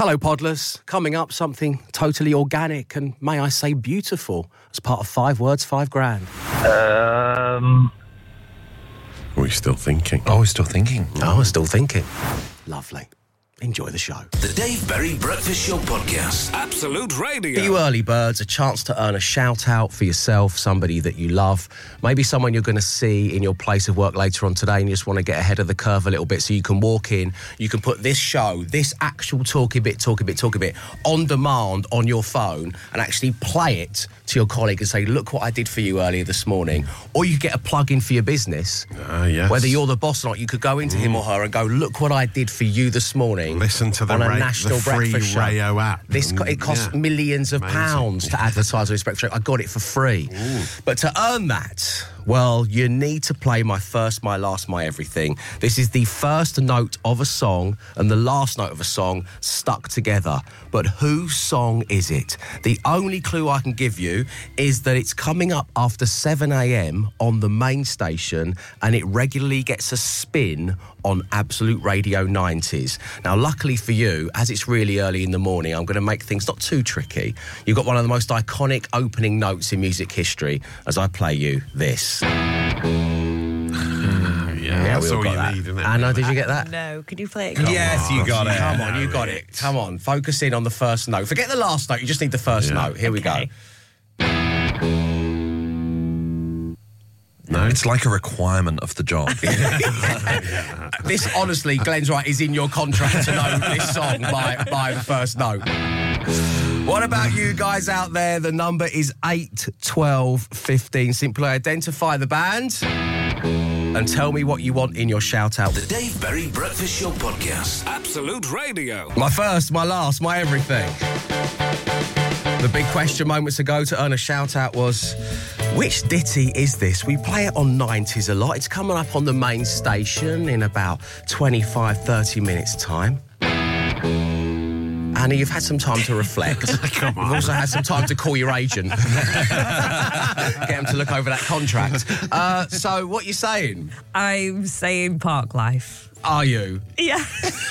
Hello, Podlers. Coming up, something totally organic and, may I say, beautiful as part of 5 Words, 5 Grand. Are we still thinking? Oh, we're still thinking. Oh, we're still thinking. Lovely. Enjoy the show. The Dave Berry Breakfast Show Podcast. Absolute Radio. For you early birds, a chance to earn a shout-out for yourself, somebody that you love, maybe someone you're going to see in your place of work later on today and you just want to get ahead of the curve a little bit so you can walk in, you can put this show, this actual talky bit, on demand on your phone and actually play it to your colleague and say, look what I did for you earlier this morning. Or you get a plug-in for your business. Yes. Whether you're the boss or not, you could go into him or her and go, look what I did for you this morning. Listen to the free Rayo app. It costs millions of pounds to advertise on this breakfast show. I got it for free. Ooh. But to earn that, well, you need to play My First, My Last, My Everything. This is the first note of a song and the last note of a song stuck together. But whose song is it? The only clue I can give you is that it's coming up after 7 a.m. on the main station and it regularly gets a spin on Absolute Radio 90s. Now, luckily for you, as it's really early in the morning, I'm going to make things not too tricky. You've got one of the most iconic opening notes in music history as I play you this. That's all you need, isn't it? Anna, did you get that? No, could you play it again? Yes, you got it. Come on, you got it. Come on, focus in on the first note. Forget the last note, you just need the first note. Here we go. No, it's like a requirement of the job. This, honestly, Glenn's right, is in your contract to know this song by the first note. What about you guys out there? The number is 8 12 15. Simply identify the band and tell me what you want in your shout-out. The Dave Berry Breakfast Show Podcast. Absolute Radio. My first, my last, my everything. The big question moments ago to earn a shout-out was, which ditty is this? We play it on 90s a lot. It's coming up on the main station in about 25, 30 minutes' time. Annie, you've had some time to reflect. Come on. You've also had some time to call your agent. Get him to look over that contract. So, what are you saying? I'm saying Park Life. Are you? Yeah.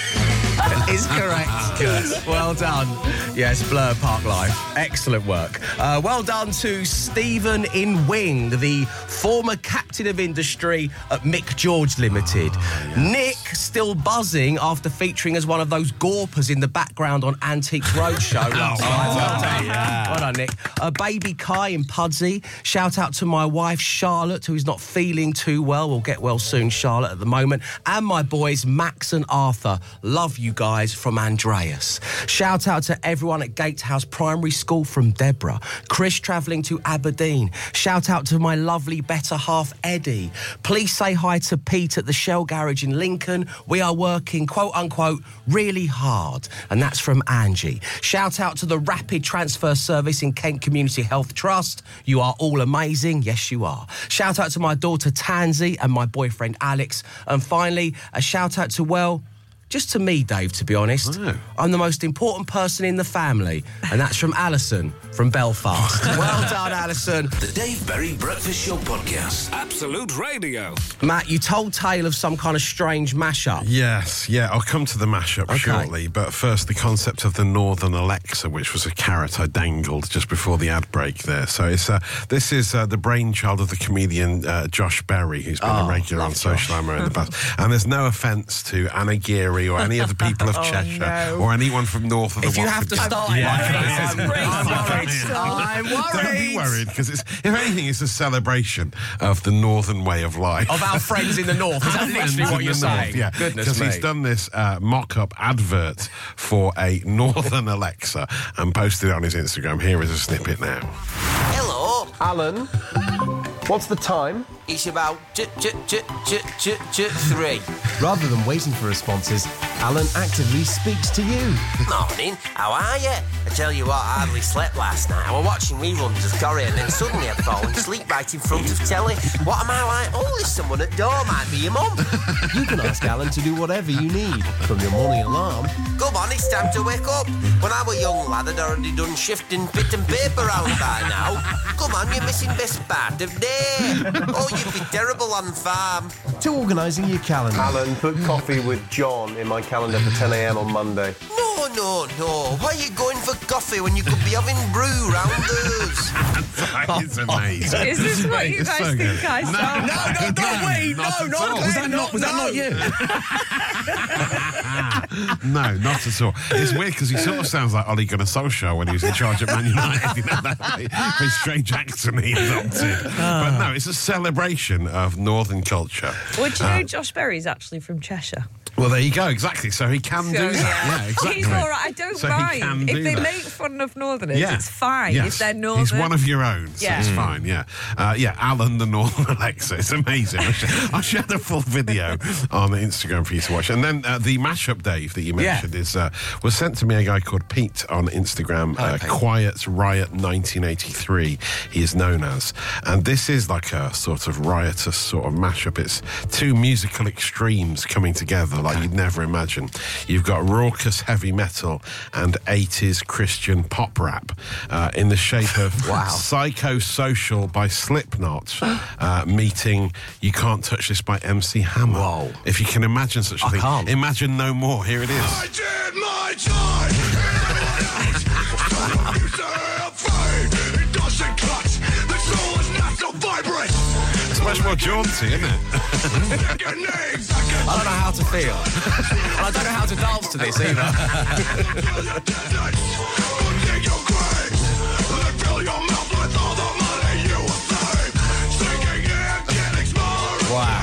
Is correct. Good. Well done. Yes, Blur, Park Life. Excellent work. Well done to Stephen in Wing, the former captain of industry at Mick George Limited. Yes. Nick still buzzing after featuring as one of those gorpers in the background on Antiques Roadshow last night. Well done. Well done, Nick. Baby Kai in Pudsey. Shout out to my wife, Charlotte, who is not feeling too well. We'll get well soon, Charlotte, at the moment. And my boys, Max and Arthur. Love you guys, from Andreas. Shout out to everyone at Gatehouse Primary School from Deborah. Chris travelling to Aberdeen. Shout out to my lovely better half, Eddie. Please say hi to Pete at the Shell Garage in Lincoln. We are working, quote unquote, really hard. And that's from Angie. Shout out to the Rapid Transfer Service in Kent Community Health Trust. You are all amazing. Yes, you are. Shout out to my daughter Tansy and my boyfriend Alex. And finally, a shout out to, well, just to me, Dave, to be honest. Oh. I'm the most important person in the family, and that's from Alison from Belfast. Well done, Alison. The Dave Berry Breakfast Show Podcast. Absolute Radio. Matt, you told tale of some kind of strange mashup. Yes, I'll come to the mashup shortly, but first the concept of the Northern Alexa, which was a carrot I dangled just before the ad break there. So this is the brainchild of the comedian Josh Berry, who's been a regular on Social Ammo in the past. And there's no offence to Anna Geary or any other people of Cheshire or anyone from north of the If you have to start I'm worried. Don't be worried, because if anything, it's a celebration of the northern way of life. Of our friends in the north. Is that literally what you're saying? Yeah, Goodness because me. he's done this mock-up advert for a Northern Alexa and posted it on his Instagram. Here is a snippet now. Hello. Alan, what's the time? It's about 3. Rather than waiting for responses, Alan actively speaks to you. Morning, how are you? I tell you what, I hardly slept last night. I was watching reruns of Corrie and then suddenly I'd fallen asleep right in front of telly. What am I like? Oh, there's someone at door, might be your mum. You can ask Alan to do whatever you need, from your morning alarm. Come on, it's time to wake up. When I was a young lad, I'd already done shift and bit and paper round by now. Come on, you're missing best part of day. Oh, you'd be terrible on farm. To organising your calendar. Alan, put coffee with John in my calendar for 10 a.m. on Monday. No, No. Why are you going for coffee when you could be having brew round us? That is amazing. Is this what you guys so good. think I sound? Was that not you? No, not at all. It's weird because he sort of sounds like Ole Gunnar Solskjaer when he was in charge at Man United. You know, that his strange accent he adopted. But no, it's a celebration of Northern culture. Well, do you know Josh Berry's actually from Cheshire? Well, there you go. Exactly. So he can do that. Yeah, exactly. He's all right. I don't So he mind. can If do they that. make fun of Northerners, Yeah. it's fine. Yes. If they're Northern. He's one of your own, so Yeah. it's fine, yeah. Alan the Northern Alexa. It's amazing. I'll share the full video on Instagram for you to watch. And then the mashup, Dave, that you mentioned was sent to me a guy called Pete on Instagram, Quiet Riot 1983, he is known as. And this is like a sort of riotous sort of mashup. It's two musical extremes coming together like you'd never imagine. You've got raucous heavy metal and 80s Christian pop rap in the shape of Psychosocial by Slipknot meeting You Can't Touch This by MC Hammer. Whoa. If you can imagine such a thing. can't. Imagine no more. Here it is. I did my time. It doesn't cut. The soul is not so vibrant. It's much more jaunty, isn't it? I don't know how to feel. And I don't know how to dance to this either. Wow.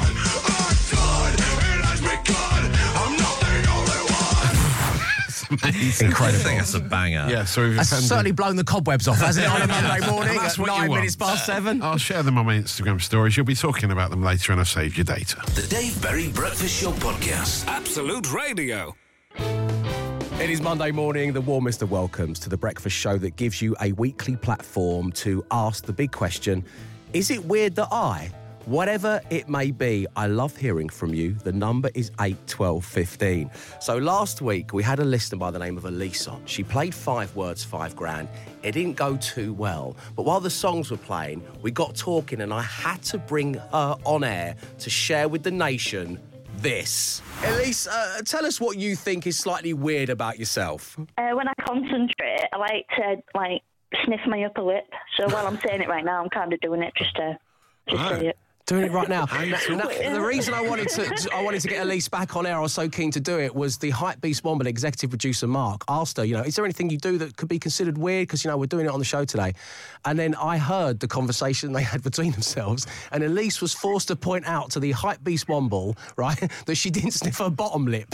Amazing. Incredible. I think that's a banger. Yeah, so we've That's offended- certainly blown the cobwebs off, hasn't it, on a Monday morning Well, that's at what you 9 want. minutes past 7? I'll share them on my Instagram stories. You'll be talking about them later, and I've saved your data. The Dave Berry Breakfast Show Podcast. Absolute Radio. It is Monday morning, the warmest of welcomes to the breakfast show that gives you a weekly platform to ask the big question, is it weird that whatever it may be, I love hearing from you. The number is 81215. So last week, we had a listener by the name of Elise on. She played 5 words, 5 grand. It didn't go too well. But while the songs were playing, we got talking and I had to bring her on air to share with the nation this. Elise, tell us what you think is slightly weird about yourself. When I concentrate, I like to sniff my upper lip. So while I'm saying it right now, I'm kind of doing it just to say it. Doing it right now. The reason I wanted to get Elise back on air, I was so keen to do it, was the Hype Beast Womble executive producer Mark asked her, is there anything you do that could be considered weird? Because, we're doing it on the show today. And then I heard the conversation they had between themselves, and Elise was forced to point out to the Hype Beast Womble, right, that she didn't sniff her bottom lip.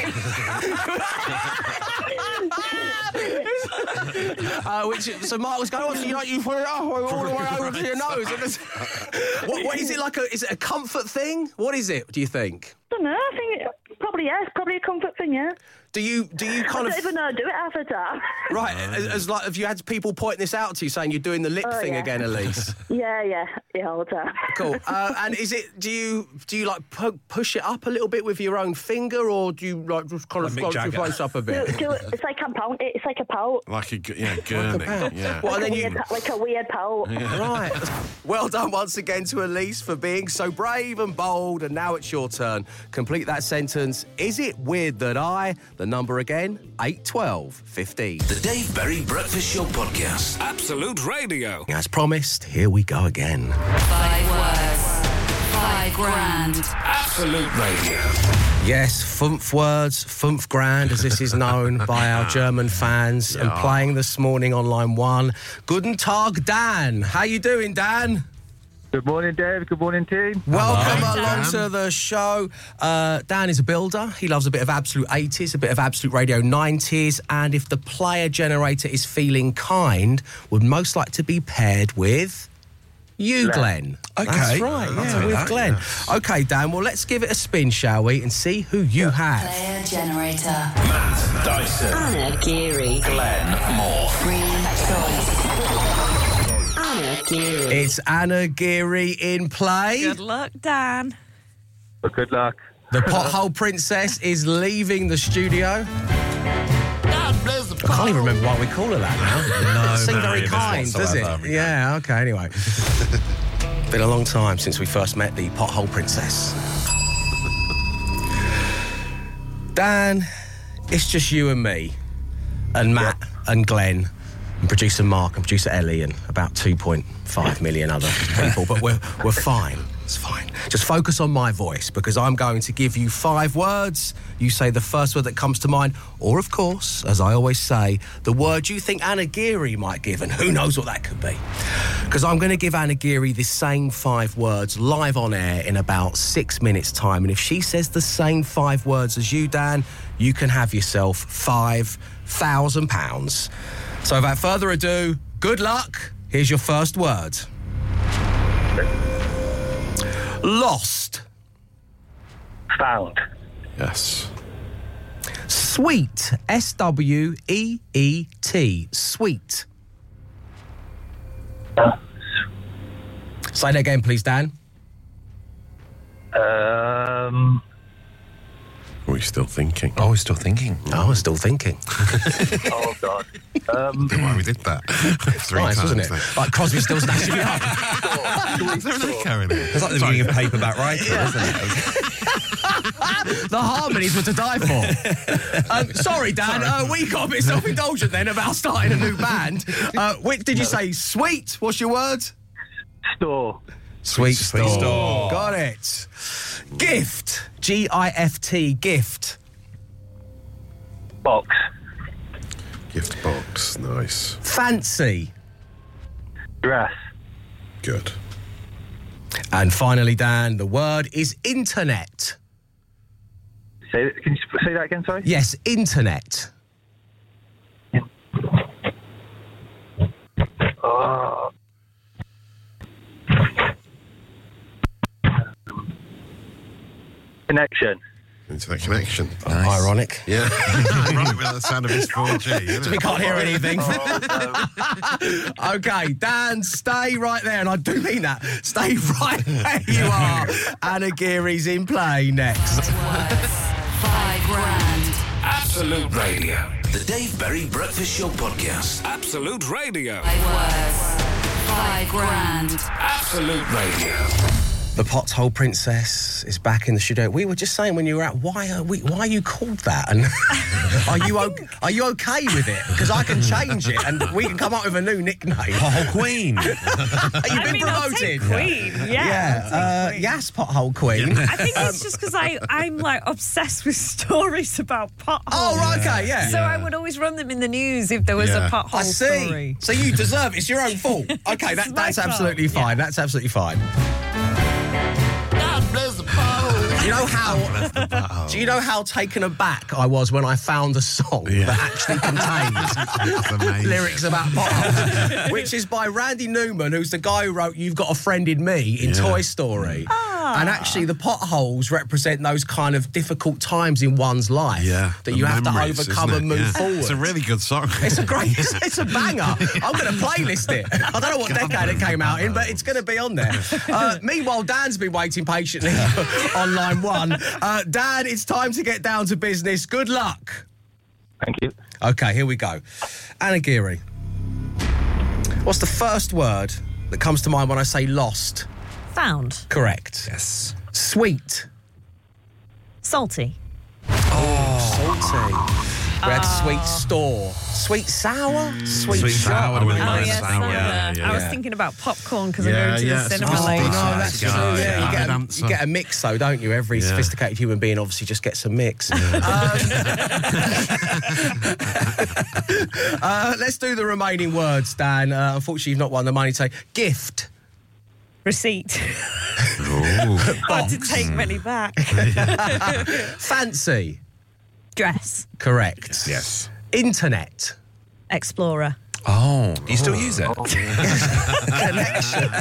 So Mark was going, you put it up all the way over to your nose. What is it like? Is it a comfort thing? What is it? Do you think? I don't know. I think it probably a comfort thing. Yeah. Do you kind I of don't even know how to do it half the time. right? As like, have you had people pointing this out to you, saying you're doing the lip thing yeah. again, Elise? Yeah, all the time. Cool. And is it? Do you like push it up a little bit with your own finger, or do you like just kind of Mick float your Jagger. face up a bit? It's like a pout. It's like a pout. Like a gurney. Yeah. Well, and then Like a weird pout. Right. Well done once again to Elise for being so brave and bold. And now it's your turn. Complete that sentence. Is it weird that the number again, 81215. The Dave Berry Breakfast Show Podcast. Absolute Radio. As promised, here we go again. 5 words, 5 grand. Absolute Radio. Yes, Fumph words, Fumph grand, as this is known by our German fans. And playing this morning on line 1. Guten Tag, Dan. How you doing, Dan? Good morning, Dave. Good morning, team. Welcome Hello, along Dan. to the show. Dan is a builder. He loves a bit of Absolute 80s, a bit of Absolute Radio 90s, and if the player generator is feeling kind, would most like to be paired with you, Glenn. Okay. That's right, I'll take with that, Glenn. yeah. Okay, Dan, well, let's give it a spin, shall we, and see who you have. Player generator. Matt Dyson. Anna Geary. Glenn Moore. Free choice. Anna Geary. It's Anna Geary in play. Good luck, Dan. But good luck. The pothole princess is leaving the studio. I can't even remember why we call her that now. No, It seemed no, very it kind, is does it? whatsoever. Yeah, okay, anyway. Been a long time since we first met the pothole princess. Dan, it's just you and me. and Matt and Glenn and producer Mark and producer Ellie and about 2.5 million other people. But we're fine. It's fine. Just focus on my voice because I'm going to give you 5 words. You say the first word that comes to mind, or of course, as I always say, the word you think Anna Geary might give, and who knows what that could be. Because I'm going to give Anna Geary the same 5 words live on air in about 6 minutes' time. And if she says the same 5 words as you, Dan, you can have yourself £5,000. So without further ado, good luck. Here's your first word. Lost. Found. Yes. Sweet. S-W-E-E-T. Sweet. Say that again, please, Dan. Are we still thinking? Oh, we're still thinking. Oh, we're still thinking. Oh, God. Why we did that 3 Nice, times. wasn't it? Like Crosby, Stills, Nash and Young. Is there an echo in it? It's like the beginning of Paperback Writer, isn't it? The harmonies were to die for. Sorry, Dan. We got a bit self-indulgent then about starting a new band. Which did you say? Sweet. What's your word? Store. Sweet Sweet store. Got it. Gift. G-I-F-T. Gift. Box. Gift box. Nice. Fancy. Dress. Good. And finally, Dan, the word is internet. Can you say that again, sorry? Yes, internet. Connection. Internet connection. Nice. Ironic. Yeah. Right with the sound of his 4G. Isn't We it? can't hear anything. OK, Dan, stay right there. And I do mean that. Stay right where you are. Anna Geary's in play next. £5,000. Absolute Radio. The Dave Berry Breakfast Show Podcast. Absolute Radio. £5,000. Absolute Radio. The Pothole Princess is back in the studio. We were just saying when you were out, why are you called that? And are you okay with it? Because I can change it and we can come up with a new nickname. Pothole Queen. You've been I'll take promoted. Queen. Yeah. Yes, Pothole Queen. I think it's just because I'm like obsessed with stories about potholes. Oh, right, okay, yeah. So I would always run them in the news if there was a pothole I see. story. So you deserve it. It's your own fault. Okay, It's my that's fault. absolutely fine. Yeah. That's absolutely fine. God bless the pothole. Do you know how taken aback I was when I found a song that actually contains lyrics about potholes, which is by Randy Newman, who's the guy who wrote "You've Got a Friend in Me" in Toy Story. And actually, the potholes represent those kind of difficult times in one's life that you have to overcome and move forward. It's a really good song. It's a great, it's a banger. I'm going to playlist it. I don't know what decade it came out in, but it's going to be on there. Meanwhile, Dan's been waiting patiently on line 1. Dan, it's time to get down to business. Good luck. Thank you. Okay, here we go. Anna Geary, what's the first word that comes to mind when I say lost? Found. Correct. Yes. Sweet. Salty. Salty. We had sweet store. Sweet sour? Sweet sour. would have been Oh, nice. yes, Sour. I was thinking about popcorn because I'm going to the it's cinema just later. decent. that's true. Yeah, Yeah, good you answer. get a mix, though, don't you? Every sophisticated human being obviously just gets a mix. Let's do the remaining words, Dan. Unfortunately, you've not won the money. Say gift. Receipt. Hard to take many back. Fancy. Dress. Correct. Yes. Explorer. Internet. Oh, do you still use it? Connection.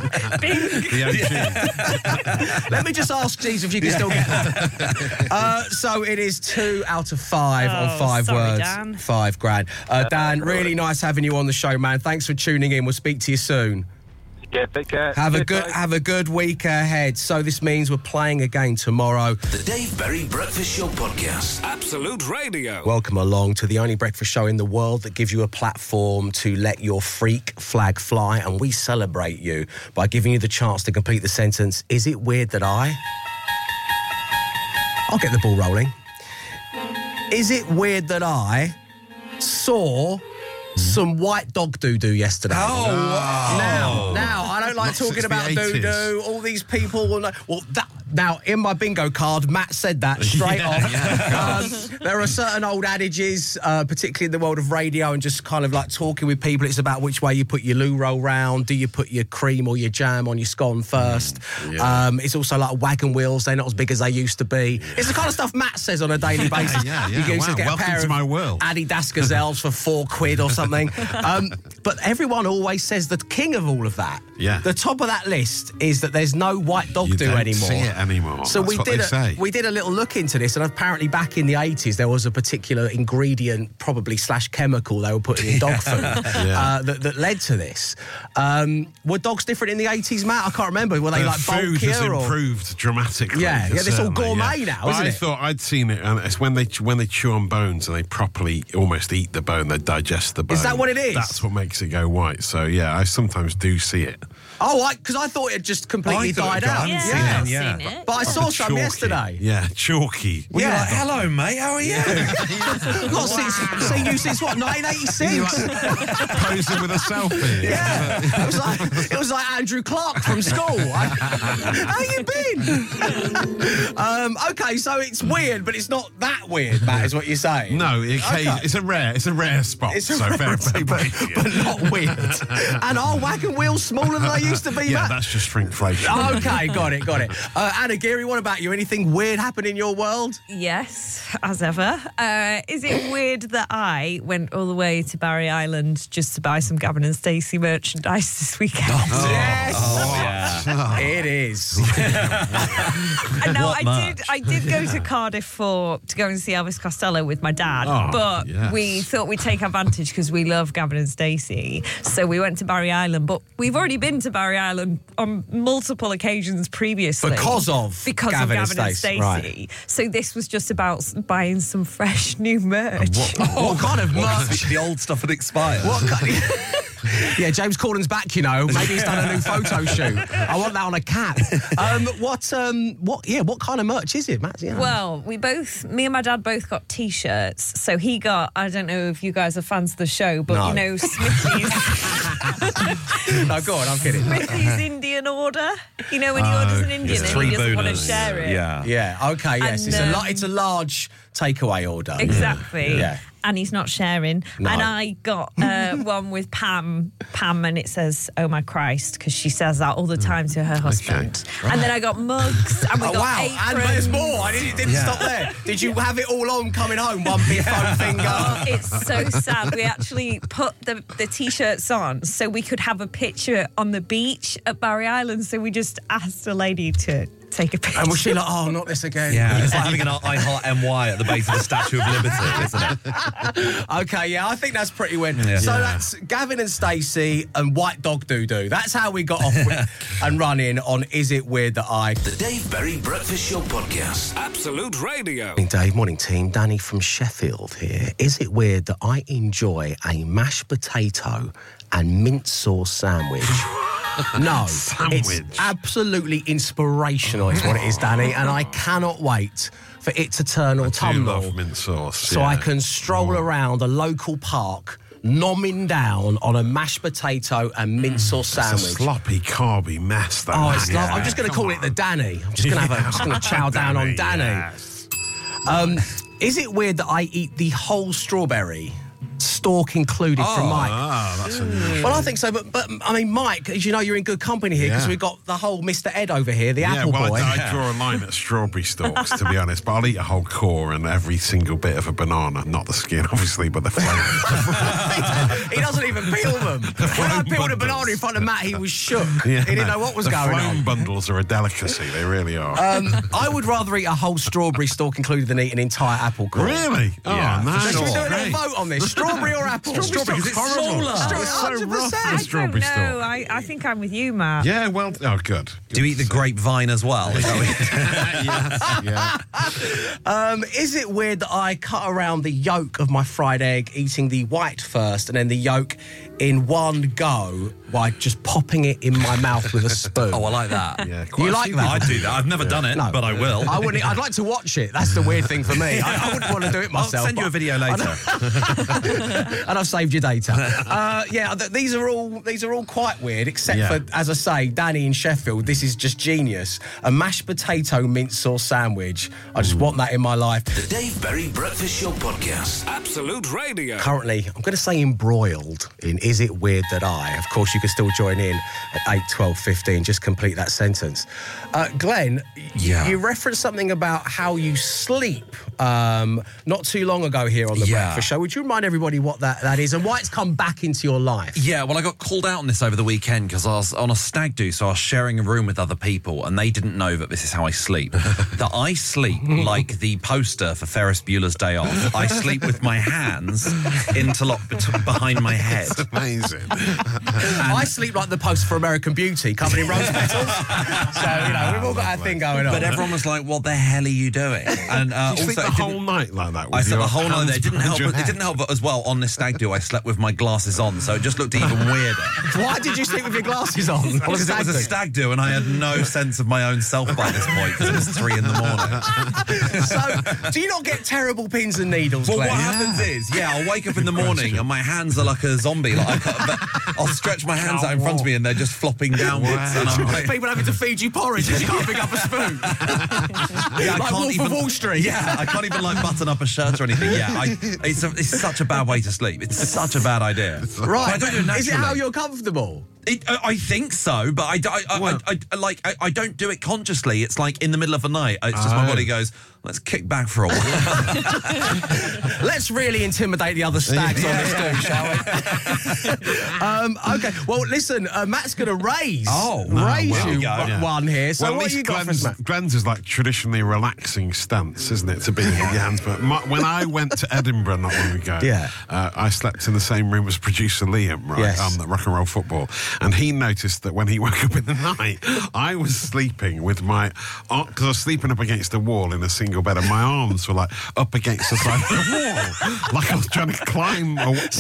Let me just ask, Jeez, if you can still get that. So it is 2 out of 5 on 5 sorry, words. Dan. £5,000. Dan, really nice having you on the show, man. Thanks for tuning in. We'll speak to you soon. Yeah, take care. Have a Cheers, guys. good week ahead. So this means we're playing again tomorrow. The Dave Berry Breakfast Show Podcast. Absolute Radio. Welcome along to the only breakfast show in the world that gives you a platform to let your freak flag fly, and we celebrate you by giving you the chance to complete the sentence, is it weird that I'll get the ball rolling. Is it weird that saw some white dog doo-doo yesterday. Oh, wow. Now, I don't like talking about doo-doo. All these people will know. Well, now, in my bingo card, Matt said that straight off. There are certain old adages, particularly in the world of radio and just kind of like talking with people. It's about which way you put your loo roll round. Do you put your cream or your jam on your scone first? It's also like wagon wheels. They're not as big as they used to be. It's the kind of stuff Matt says on a daily basis. You used to get a pair of Adidas Gazelles for £4 or something. But everyone always says the king of all of that. Yeah. The top of that list is that there's no white dog doo anymore. See it anymore. So we did a little look into this, and apparently back in the 80s there was a particular ingredient, probably / chemical they were putting in dog food that led to this. Were dogs different in the 80s, Matt? I can't remember. Were they like food bulkier has improved dramatically. Yeah, it's all gourmet now, isn't it? I thought I'd seen it, and it's when they chew on bones and they properly almost eat the bone, they digest the bone. Is that what it is? That's what makes it go white. So yeah, I sometimes do see it. Oh, because I thought it just completely died out. I've seen it. But I saw some yesterday. Yeah, chalky. Well, you're like, hello, mate, how are you? I've not seen you since, what, 1986? Posing with a selfie. Yeah. It was like Andrew Clark from school. How you been? Okay, so it's weird, but it's not that weird, Matt, is what you're saying. No, it's a rare spot. It's a rarity, but not weird. And are wagon wheels smaller than they used to be, Yeah, Matt? that's just shrinkflation. Okay, got it. Anna Geary, what about you? Anything weird happen in your world? Yes, as ever. Is it weird that I went all the way to Barry Island just to buy some Gavin and Stacey merchandise this weekend? Yes. It is. And now I did go to Cardiff to go and see Elvis Costello with my dad, but we thought we'd take advantage because we love Gavin and Stacey. So we went to Barry Island, but we've already been to Barry Island on multiple occasions previously. Because of Gavin and Stacey. Right. So this was just about buying some fresh new merch. What kind of merch? The old stuff had expired. What kind Yeah, James Corden's back, you know. Maybe he's done a new photo shoot. I want that on a cap. What kind of merch is it, Matt? Yeah. Well, me and my dad both got T-shirts. So he got, I don't know if you guys are fans of the show, but you know, Smithy's... No, go on, I'm kidding. Smithy's Indian order. You know, when he orders an Indian and he doesn't want to share it. Yeah, okay, yes. And, it's a large takeaway order. Exactly. Yeah. And he's not sharing. No. And I got one with Pam, and it says, "Oh my Christ," because she says that all the time to her husband. Okay. And then I got mugs, and we got aprons. And there's more. It didn't stop there. Did you have it all on coming home? One big foam finger. Oh, it's so sad. We actually put the T-shirts on so we could have a picture on the beach at Barry Island. So we just asked a lady to take a picture. And was she like, oh, not this again? Yeah, it's like having an I Heart NY at the base of the Statue of Liberty, isn't it? Okay, yeah, I think that's pretty weird. Yeah. So that's Gavin and Stacey and White Dog Doo-Doo. That's how we got off and run in on Is It Weird That I... The Dave Berry Breakfast Show Podcast. Absolute Radio. Morning, Dave. Morning, team. Danny from Sheffield here. Is it weird that I enjoy a mashed potato and mint sauce sandwich? No, it's absolutely inspirational is what it is, Danny, and I cannot wait for it to turn autumnal. I do love mint sauce. So I can stroll around a local park, nomming down on a mashed potato and mint sauce sandwich. It's a sloppy, carby mess, that. Oh, it's I'm just going to call it the Danny. I'm just going to chow down on Danny. Yes. Is it weird that I eat the whole strawberry? Stalk included from Mike. That's unusual. Well, I think so, but I mean, Mike, as you know, you're in good company here because we've got the whole Mr. Ed over here, the apple boy. I draw a line at strawberry stalks, to be honest, but I'll eat a whole core and every single bit of a banana, not the skin, obviously, but the flavour. He doesn't even peel them. When I peeled a banana in front of Matt, he was shook. He didn't know what was going on. The foam bundles are a delicacy, they really are. I would rather eat a whole strawberry stalk included than eat an entire apple core. Really? Yeah. Oh, nice. So should we do a little vote on this? Strawberry or apple? Strawberry, because it's smaller. It's so rough, the strawberry stalk. No, I think I'm with you, Matt. Yeah, well, good. Do you eat the grapevine as well? Yes, yeah. Is it weird that I cut around the yolk of my fried egg, eating the white first and then the yolk in one go by just popping it in my mouth with a spoon. Oh, I like that. Yeah, You like that? I do that. I've never done it, No. but I will. I wouldn't. I'd like to watch it. That's the weird thing for me. I wouldn't want to do it myself. I'll send you a video later. And I've saved your data. These are all quite weird, except for, as I say, Danny in Sheffield. This is just genius. A mashed potato mint sauce sandwich. I just want that in my life. The Dave Berry Breakfast Show Podcast. Absolute Radio. Currently, I'm going to say embroiled in Is It Weird That I? Of course, you can still join in at 8, 12, 15. Just complete that sentence. Glenn, you referenced something about how you sleep not too long ago here on The Breakfast Show. Would you remind everybody what that is and why it's come back into your life? Yeah, well, I got called out on this over the weekend because I was on a stag do, so I was sharing a room with other people, and they didn't know that this is how I sleep. That I sleep like the poster for Ferris Bueller's Day Off. I sleep with my hands interlocked behind my head. That's amazing. I sleep like the poster for American Beauty, covered in rose petals. So, we've all got our thing going on. But everyone was like, what the hell are you doing? And you sleep the whole night like that? I slept the whole night. It didn't help as well on this stag do. I slept with my glasses on, so it just looked even weirder. Why did you sleep with your glasses on? Because it was a stag do, and I had no sense of my own self by this point because it was 3 a.m. So, do you not get terrible pins and needles, Well, Glenn? what happens is, I'll wake up in the morning and my hands are like a zombie. I'll stretch my hands out in front of me and they're just flopping downwards. And I'm like, people having to feed you porridge because you can't pick up a spoon. I can't Wolf of Wall Street. Yeah, I can't even button up a shirt or anything. Yeah, it's such a bad way to sleep. It's such a bad idea. Right. I don't do it naturally. Is it how you're comfortable? I think so, but I don't do it consciously. It's like in the middle of the night. It's just my body goes, let's kick back for a while. Let's really intimidate the other stags on this do, shall we? Okay. Well, listen, Matt's going to raise one here. So what you got for us, Matt? Glenn's is like traditionally relaxing stance, isn't it, to be with your hands? But when I went to Edinburgh not long ago, I slept in the same room as producer Liam, right, on the Rock and Roll Football. And he noticed that when he woke up in the night, I was sleeping with my... Because I was sleeping up against the wall in a single bed, and my arms were like up against the side of the wall. Like I was trying to climb out of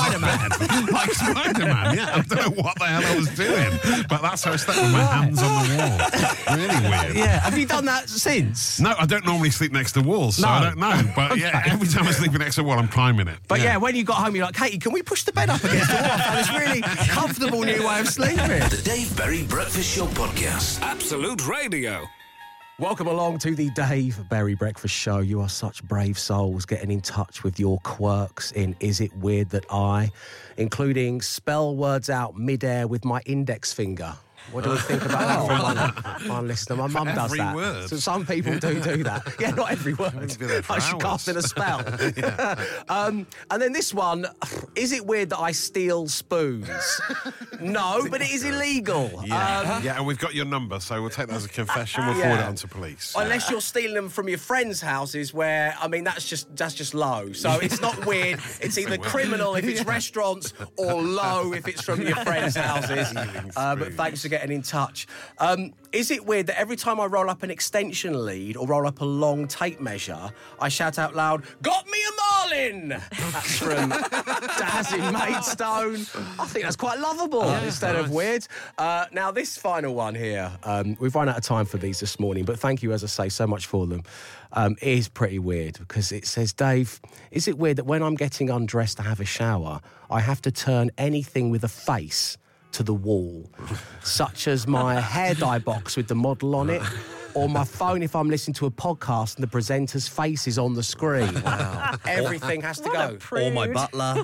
bed. Like Spider-Man, yeah. I don't know what the hell I was doing. But that's how I slept with my hands on the wall. Really weird. Yeah. Have you done that since? No, I don't normally sleep next to walls, so I don't know. But every time I sleep next to a wall, I'm climbing it. But when you got home, you're like, Katie, can we push the bed up against the wall? I found this really comfortable new way of sleeping. The Dave Berry Breakfast Show Podcast. Absolute Radio. Welcome along to the Dave Berry Breakfast Show. You are such brave souls getting in touch with your quirks in Is It Weird That I, including spell words out mid-air with my index finger. What do we think about that? One listener. My mum does that. Word. So some people do that. Yeah, not every word. Like she casting a spell. And then this one, is it weird that I steal spoons? No, but it is illegal. Yeah, and we've got your number, so we'll take that as a confession. We'll forward it on to police. Unless you're stealing them from your friends' houses where, that's just low. So it's not weird. It's either criminal if it's restaurants or low if it's from your friends' houses. But thanks for getting in touch. Is it weird that every time I roll up an extension lead or roll up a long tape measure, I shout out loud, "Got me a Marlin!" That's from Daz in Maidstone. I think that's quite lovable instead of weird. Now, this final one here, we've run out of time for these this morning, but thank you, as I say, so much for them. It is pretty weird because it says, Dave, is it weird that when I'm getting undressed to have a shower, I have to turn anything with a face to the wall, such as my hair dye box with the model on it, or my phone if I'm listening to a podcast and the presenter's face is on the screen. Wow. Everything has to go. Or my butler.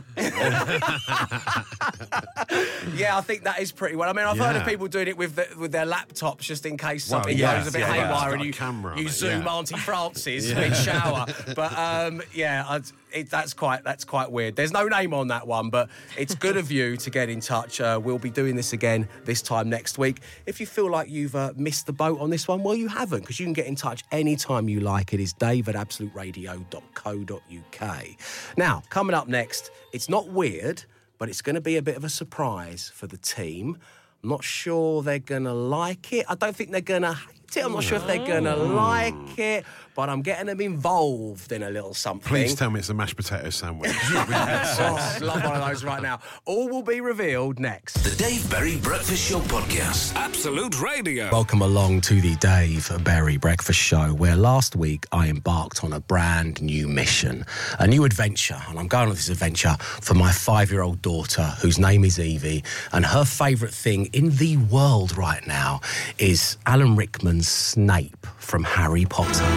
Yeah, I think that is pretty well. I've heard of people doing it with their laptops just in case something goes a bit haywire and you zoom Auntie Francis mid-shower. But that's quite weird. There's no name on that one, but it's good of you to get in touch. We'll be doing this again this time next week. If you feel like you've missed the boat on this one, well, you haven't, because you can get in touch anytime you like. It is dave@absoluteradio.co.uk. Now, coming up next, it's not weird, but it's going to be a bit of a surprise for the team. I'm not sure they're going to like it. I don't think they're going to hate it. I'm not sure if they're going to like it, but I'm getting them involved in a little something. Please tell me it's a mashed potato sandwich. I'd love one of those right now. All will be revealed next. The Dave Berry Breakfast Show Podcast. Absolute Radio. Welcome along to the Dave Berry Breakfast Show, where last week I embarked on a brand new mission, a new adventure, and I'm going on this adventure for my 5-year-old daughter, whose name is Evie, and her favourite thing in the world right now is Alan Rickman's Snape from Harry Potter.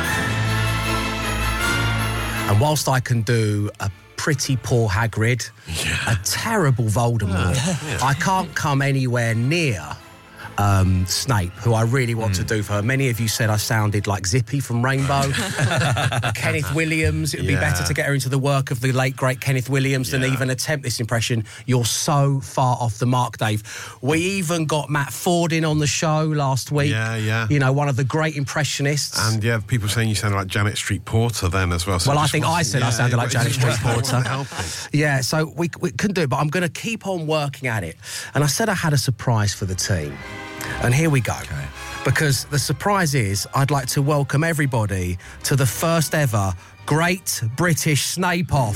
And whilst I can do a pretty poor Hagrid, a terrible Voldemort, I can't come anywhere near Snape, who I really want to do for her. Many of you said I sounded like Zippy from Rainbow. Kenneth Williams, it would be better to get her into the work of the late, great Kenneth Williams than even attempt this impression. You're so far off the mark, Dave. We even got Matt Ford in on the show last week. Yeah. You know, one of the great impressionists. And people saying you sounded like Janet Street Porter then as well. So well, I think I said I sounded like Janet Street Porter. Yeah, so we couldn't do it, but I'm going to keep on working at it. And I said I had a surprise for the team. And here we go. Okay. Because the surprise is I'd like to welcome everybody to the first ever Great British Snape Off.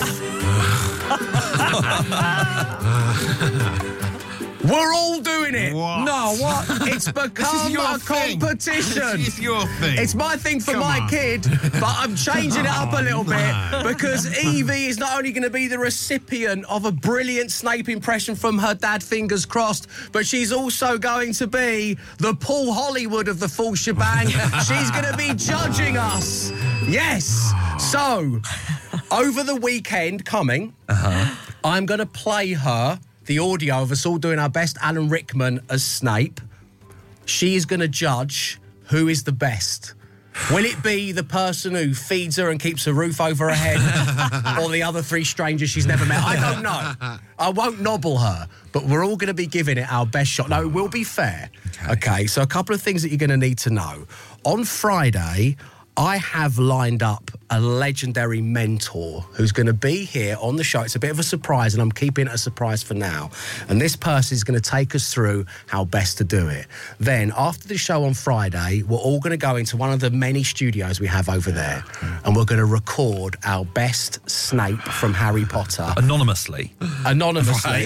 We're all doing it. What? No, what? It's become a competition. This is your thing. It's my thing for my kid, but I'm changing it up a little bit because Evie is not only going to be the recipient of a brilliant Snape impression from her dad, fingers crossed, but she's also going to be the Paul Hollywood of the full shebang. She's going to be judging us. Yes. So, over the weekend coming, I'm going to play her the audio of us all doing our best Alan Rickman as Snape. She is going to judge who is the best. Will it be the person who feeds her and keeps a roof over her head, or the other 3 strangers she's never met? I don't know. I won't nobble her, but we're all going to be giving it our best shot. No, it will be fair. Okay, so a couple of things that you're going to need to know. On Friday, I have lined up a legendary mentor who's going to be here on the show. It's a bit of a surprise, and I'm keeping it a surprise for now. And this person is going to take us through how best to do it. Then, after the show on Friday, we're all going to go into one of the many studios we have over there, and we're going to record our best Snape from Harry Potter. Anonymously. I don't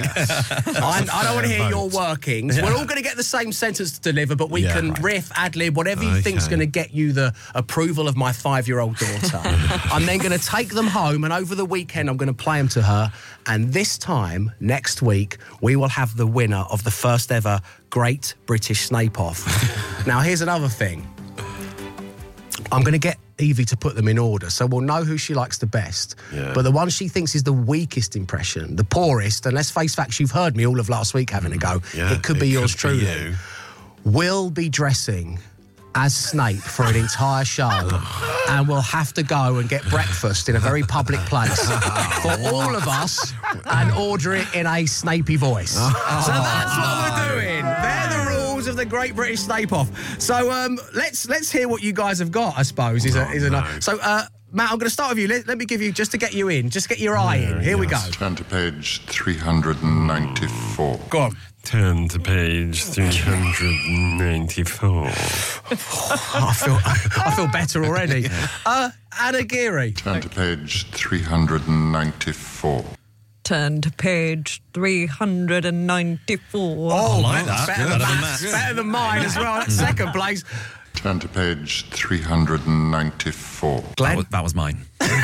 want to hear your workings. We're all going to get the same sentence to deliver, but we can riff, ad-lib, whatever you think's going to get you the approval of my 5-year-old daughter. I'm then going to take them home, and over the weekend I'm going to play them to her, and this time next week we will have the winner of the first ever Great British Snape Off. Now here's another thing. I'm going to get Evie to put them in order, so we'll know who she likes the best. But the one she thinks is the weakest impression, the poorest, and let's face facts, you've heard me all of last week having a go. It could be yours truly. Will be dressing as Snape for an entire show, and we'll have to go and get breakfast in a very public place for all of us and order it in a Snapey voice. So that's what we're doing. They're the rules of the Great British Snape Off. So let's hear what you guys have got, I suppose. So Matt, I'm going to start with you. Let me give you, just to get you in, just get your eye in. Here we go. Turn to page 394. Go on. Turn to page 394. I feel better already. Anna Geary. Turn to page 394. Turn to page 394. Oh, I like that. Better than mine as well. That's second place. Turn to page 394. Glenn? That was mine.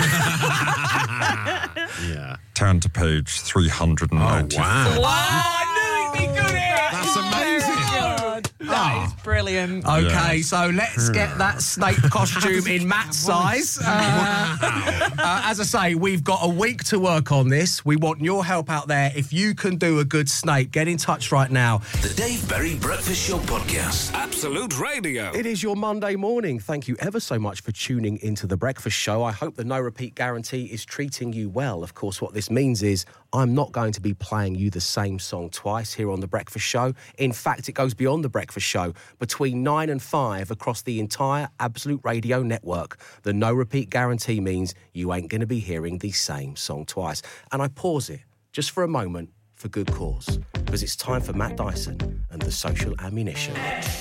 Yeah. Turn to page 394. Oh, wow. I knew he'd be good at it. That's amazing. That is brilliant. Okay, so let's get that Snape costume in Matt's size. As I say, we've got a week to work on this. We want your help out there. If you can do a good Snape, get in touch right now. The Dave Berry Breakfast Show Podcast. Absolute Radio. It is your Monday morning. Thank you ever so much for tuning into The Breakfast Show. I hope the no repeat guarantee is treating you well. Of course, what this means is I'm not going to be playing you the same song twice here on The Breakfast Show. In fact, it goes beyond The Breakfast Show. Between 9 and 5 across the entire Absolute Radio network, the no repeat guarantee means you ain't going to be hearing the same song twice. And I pause it just for a moment for good cause. because it's time for Matt Dyson and the Social Ammunition.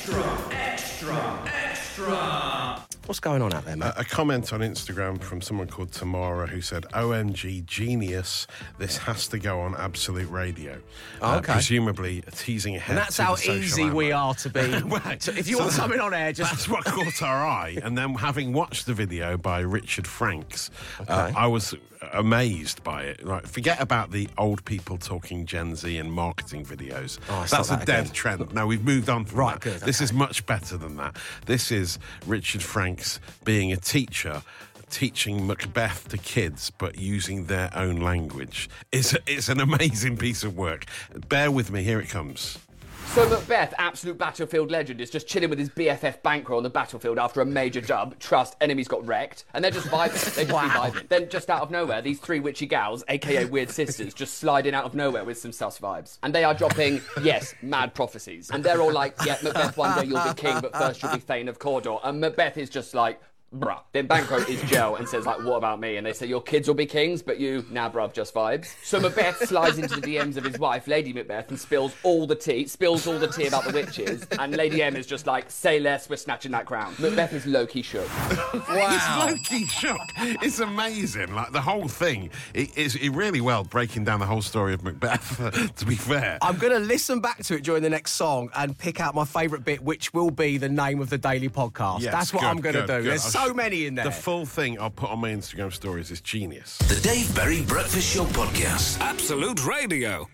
Extra. What's going on out there, Matt? A comment on Instagram from someone called Tamara who said, OMG, genius, this has to go on Absolute Radio. Okay. Presumably teasing ahead. And that's to how the social easy we ammo. are to be. Right. So if you want something on air, just... That's what caught our eye. And then having watched the video by Richard Franks, I was amazed by it. Like, forget about the old people talking Gen Z and marketing videos. That's a dead trend. No, we've moved on from that. Good, This is much better than that. This is Richard Franks being a teacher, teaching Macbeth to kids, but using their own language. It's an amazing piece of work. Bear with me, here it comes. So Macbeth, absolute battlefield legend, is just chilling with his BFF bankroll on the battlefield after a major dub. Trust, enemies got wrecked. And they're just vibing. They just be vibing. Then just out of nowhere, these three witchy gals, a.k.a. weird sisters, just slide in out of nowhere with some sus vibes. And they are dropping, yes, mad prophecies. And they're all like, yeah, Macbeth, one day you'll be king, but first you'll be Thane of Cawdor. And Macbeth is just like, bruh. Then Banquo is Joe and says, like, what about me? And they say, your kids will be kings, but you, nah, bruv, just vibes. So Macbeth slides into the DMs of his wife, Lady Macbeth, and spills all the tea about the witches. And Lady M is just like, say less, we're snatching that crown. Macbeth is low-key shook. Wow. It's low-key shook. It's amazing. Like, the whole thing, it really well breaking down the whole story of Macbeth, to be fair. I'm going to listen back to it during the next song and pick out my favourite bit, which will be the name of the daily podcast. Yes, that's what I'm going to do. Good. There's so many in there. The full thing I'll put on my Instagram stories is genius. The Dave Berry Breakfast Show Podcast. Absolute Radio.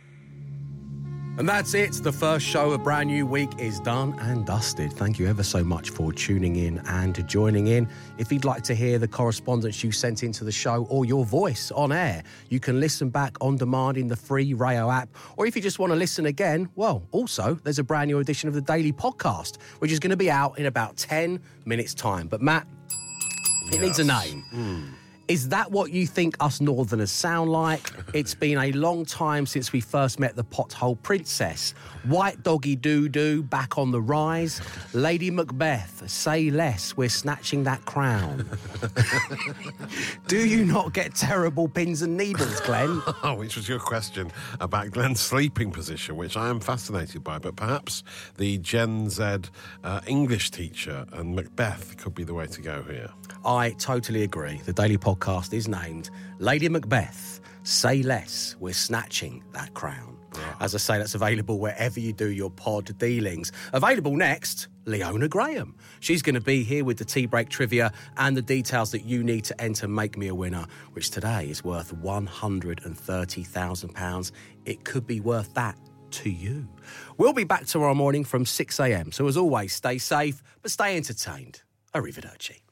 And that's it. The first show of a brand new week is done and dusted. Thank you ever so much for tuning in and joining in. If you'd like to hear the correspondence you sent into the show or your voice on air, you can listen back on demand in the free Rayo app. Or if you just want to listen again, well, also, there's a brand new edition of the Daily Podcast, which is going to be out in about 10 minutes' time. But Matt, it needs a name. Is that what you think us Northerners sound like? It's been a long time since we first met the Pothole Princess. White Doggy Doo-Doo, back on the rise. Lady Macbeth, say less, we're snatching that crown. Do you not get terrible pins and needles, Glenn? Oh, which was your question about Glenn's sleeping position, which I am fascinated by. But perhaps the Gen Z English teacher and Macbeth could be the way to go here. I totally agree. The Daily Podcast is named Lady Macbeth, say less, we're snatching that crown. Yeah. As I say, that's available wherever you do your pod dealings. Available next, Leona Graham. She's going to be here with the tea break trivia and the details that you need to enter Make Me a Winner, which today is worth £130,000. It could be worth that to you. We'll be back tomorrow morning from 6 a.m. So as always, stay safe, but stay entertained. Arrivederci.